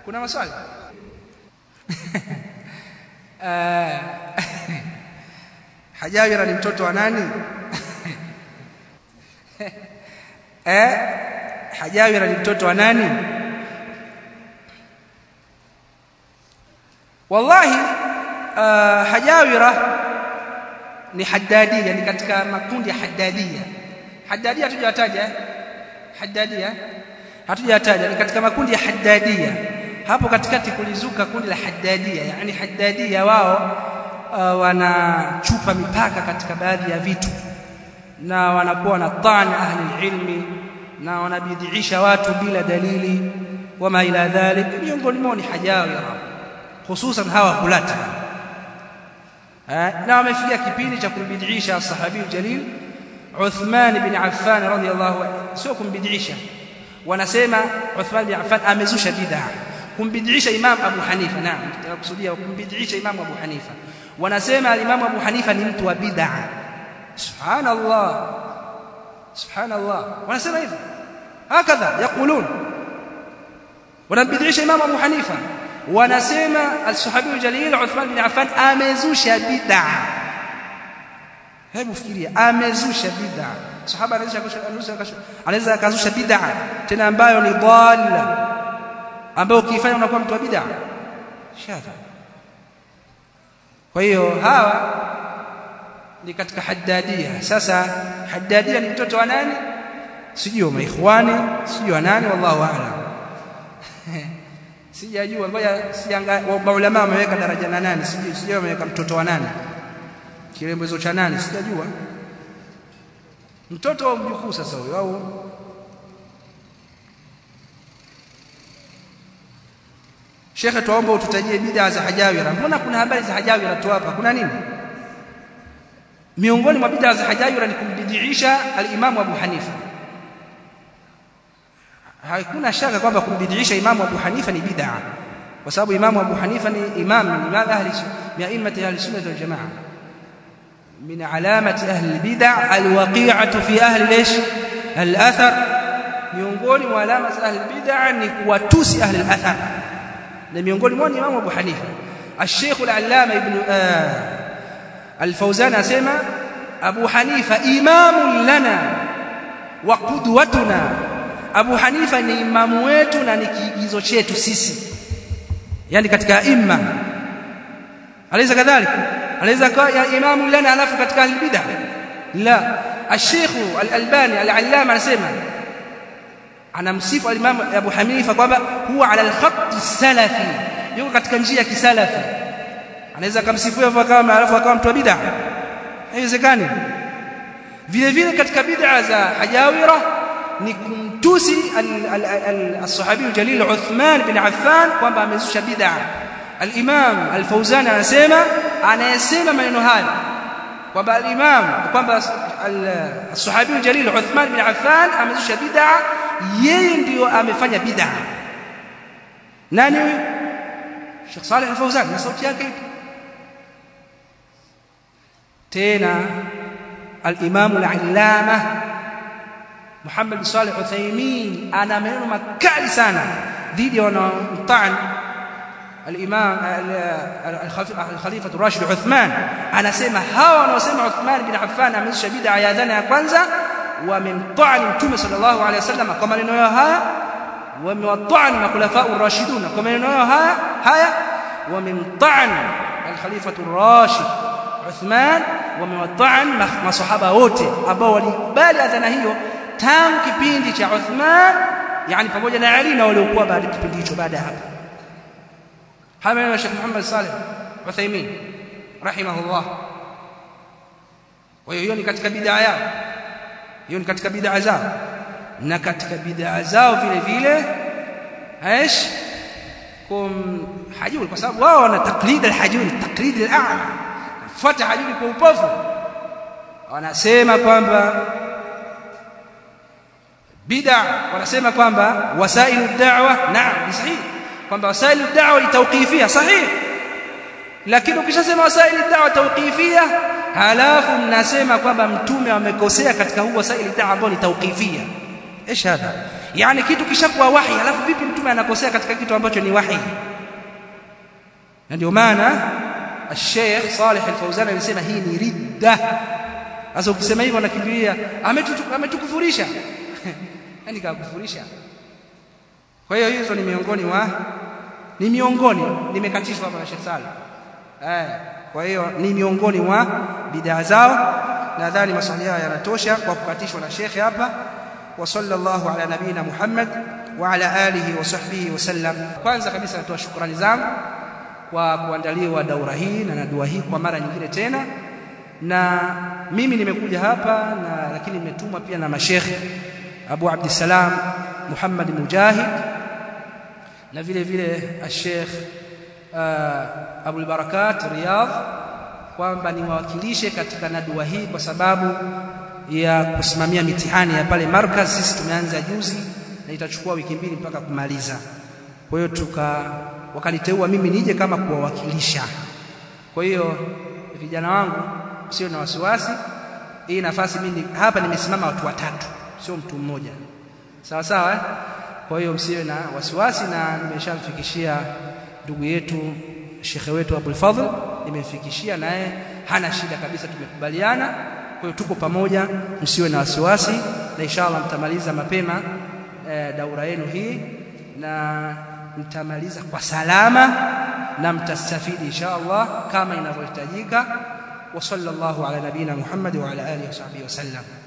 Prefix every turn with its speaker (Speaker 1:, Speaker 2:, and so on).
Speaker 1: kuna maswali Hajawira ni mtoto wa nani? Hajawira ni mtoto wa nani? Wallahi Hajawira ni Haddadia, ni katika makundi ya Haddadia. Haddadia hatujataja, hatujataja, ni katika makundi ya Haddadia. Hapo katikati kulizuka kundi la Haddadia, yani Haddadia wao wanachupa mipaka katika baadhi ya vitu na wanakuwa na tani ahli ilmi na wanabidhiisha watu bila dalili wama ila dhalik. Miongoni mwao ni Hajawira, hususan hawa kulata na wamefikia kipindi cha kumbidhiisha sahabi jalil Uthman bin Affan radhiyallahu anhu. Sio kumbidhiisha, wanasema Uthman bin Affan amezusha bid'a. Kumbidhiisha Imam Abu Hanifa, naam, tunakusudia kumbidhiisha Imam Abu Hanifa. Wanasema al-Imam Abu Hanifa ni mtu wa bid'a. Subhanallah, subhanallah, wanasema hivyo hakadha yaqulun. Wanambidhiisha Imam Abu Hanifa, wanasema al-sahabi jalil Uthman bin Affan amezusha bid'a. Hebu fikiria, amezusha bid'a. Sahaba anaweza akazusha bid'a tena ambayo ni dhalla, ambayo ukifanya unakuwa mtu wa bid'a shadha. Kwa hiyo hawa ni katika Haddadia. Sasa Haddadia ni mtoto wa nani? Sijui maikhwani, sijui nani, wallahu a'lam. Sijajua, ngoja siangalia maulama wameweka daraja na nani, sijui wameweka mtoto wa nani, kilembezo cha nani, sijajua. Mtoto wa mjukuu sasa huyo au Sheikh, tuombe ututajie bid'a za Hajawira. Mbona kuna habari za Hajawira tu hapa? Kuna nini? Miongoni mwa bid'a za Hajawira ni kumbidhiisha al-Imam Abu Hanifa. Hakuna shaka kwamba kumbidhiisha Imam Abu Hanifa ni bid'a, kwa sababu Imam Abu Hanifa ni imam ahli mi'aimati ahli sunnah wal jamaa. Min alamati ahli al-bid'a al-waqi'atu fi ahli lish al-athar. Miongoni mwa alama za ahli al-bid'a ni kuwatusi ahli al-athar, na miongoni mwa Imam Abu Hanifa. Al-Sheikh al-Allama Ibn al-Fawzan asema Abu Hanifa imamun lana wa qudwatuna. Abu Hanifa ni imamu wetu na ni kiigizo chetu sisi, yani katika imma. Alaysa kadhalika? Alaysa ka imamu lana alafu katika al-bid'ah? La. Al-Sheikh al-Albani al-Allama anasema anamsifu al-Imam Abu Hanifa kwamba huwa ala al-khatt as-salafi, yuko katika njia ya kisalafi. Anaweza kumsifu hivyo kama alafu akawa mtu wa bid'ah? Haiwezekani. Vile vile katika bid'a za Hajawira ni kumtusi al-sahabi jalil Uthman bin Affan kwamba amezusha bid'a. Al-Imam al-Fawzan anasema maneno haya kwamba al-Imam kwamba al-sahabi jalil Uthman bin Affan amezusha bid'a, yeye ndio amefanya bid'a. Nani huyo? Sheikh Saleh al-Fawzan, na sauti yake tena. Al-Imam al-Allama Muhammad bin Salih Uthaymeen ana maneno makali sana dhidi ya wanaomtaan al-Imam al-Khalifa Rashid Uthman. Anasema hawa wanaosema Uthman bin Affan amezusha bid'a ya dhana ya kwanza, wamemtaan Mtume sallallahu alayhi wasallam kwa maneno yao haya, wamewata'an makhulafa ar-rashidun kwa maneno yao haya, wamemtaan al-Khalifa ar-Rashid Uthman, wamewata'an masahaba wote ambao walikubali adhana hiyo tangu kipindi cha Uthman, yani pamoja na Ali na waliokuwa baada ya kipindi hicho. Baada hapo hapa ni Sheikh Muhammad Saleh Uthaymeen rahimahullah. Kwa hiyo ni katika bid'a yao, hiyo ni katika bid'a zao. Na katika bid'a zao vile vile hajuri, kwa sababu wao wana taklid al-hajuri, taklid al-a'ma, fuata hajuri kwa upofu. Wanasema kwamba bid'a, wanasema kwamba wasailu da'wa, naam ni sahihi kwamba wasailu da'wa ni tawqifia, sahihi. Lakini ukishasema wasailu da'wa tawqifia, halafu mnasema kwamba mtume amekosea katika huo wasailu da'wa ambao ni tawqifia, ايش هذا؟ yani kitu kishakuwa wahi alafu vipi mtume anakosea katika kitu ambacho ni wahi? Na ndio maana Sheikh Saleh Al-Fawzan alisema hii ni ridda. Sasa ukisema hivyo anakimbilia ametukufurisha yani kakufurisha. Kwa hiyo hizo ni miongoni nimekatishwa hapa na Sheikh Saleh. Kwa hiyo ni miongoni mwa bid'a zao. Nadhani maswali haya yanatosha kwa kukatishwa na Sheikh hapa. Wa sallallahu ala nabina Muhammad wa ala alihi wa sahbihi wasallam. Kwanza kabisa natoa shukrani zangu kwa kuandaliwa daura hii na dua hii kwa mara nyingine tena. Na mimi nimekuja hapa lakini nimetumwa pia na mashekhe Abu Abdissalam Muhammad Mujahid na vile vile Sheikh Abu al-Barakat Riyadh kwamba niwawakilishe katika nadua hii kwa sababu ya kusimamia mitihani ya pale markaz. Sisi tumeanza juzi na itachukua wiki mbili mpaka kumaliza. Kwa hiyo wakaniteua mimi nije kama kuwawakilisha. Kwa hiyo vijana wangu sio na wasiwasi, hii nafasi mimi hapa nimesimama watu watatu, sio mtu mmoja. Sawa sawa. Kwa hiyo msiwe na wasiwasi, na nimeshamfikishia ndugu yetu shekhe wetu Abul Fadhl, nimemfikishia naye hana shida kabisa, tumekubaliana. Kwa hiyo tuko pamoja, msiwe na wasiwasi, na inshallah mtamaliza mapema daura yenu hii na mtamaliza kwa salama na mtastafidi inshallah kama inavyohitajika. Wa sallallahu ala nabina Muhammad wa ala alihi wa sahbihi wasallam.